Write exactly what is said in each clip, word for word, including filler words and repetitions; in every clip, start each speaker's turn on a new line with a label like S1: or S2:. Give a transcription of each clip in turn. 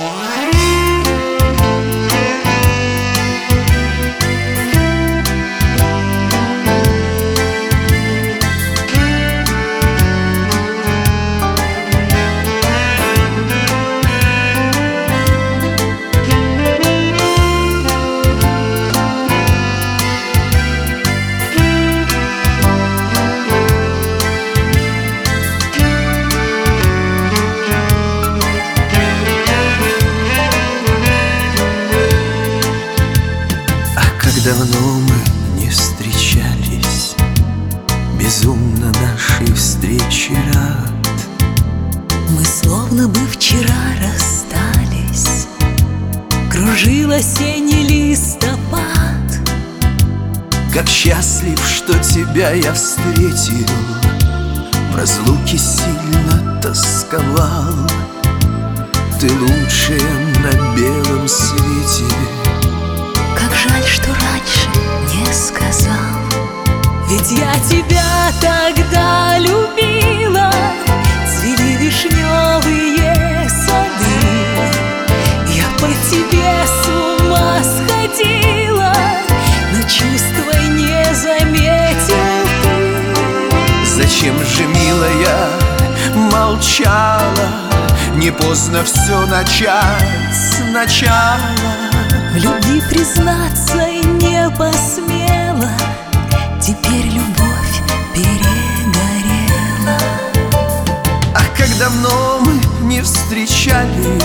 S1: Давно мы не встречались, безумно нашей встрече рад.
S2: Мы словно бы вчера расстались, кружил осенний листопад.
S1: Как счастлив, что тебя я встретил, в разлуке сильно тосковал. Ты лучшая на белом свете.
S2: Как жаль, что раньше не сказал. Ведь я тебя тогда любила, цвели вишневые сады. Я по тебе с ума сходила, но чувства не заметил ты.
S1: Зачем же, милая, молчала? Не поздно все начать сначала.
S2: В любви признаться не посмела, теперь любовь перегорела.
S1: Ах, как давно мы не встречались,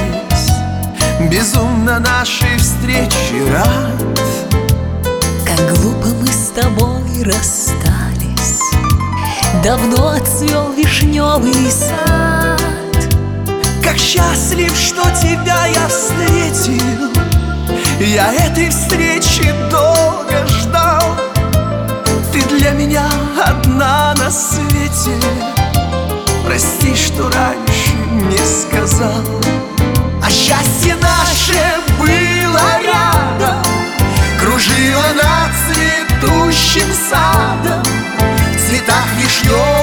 S1: безумно нашей встречи рад.
S2: Как глупо мы с тобой расстались, давно отцвел вишневый сад.
S1: Как счастлив, что тебя я встретил, я этой встречи долго ждал. Ты для меня одна на свете, прости, что раньше не сказал. А счастье наше было рядом, кружило над цветущим садом, в цветах вишневых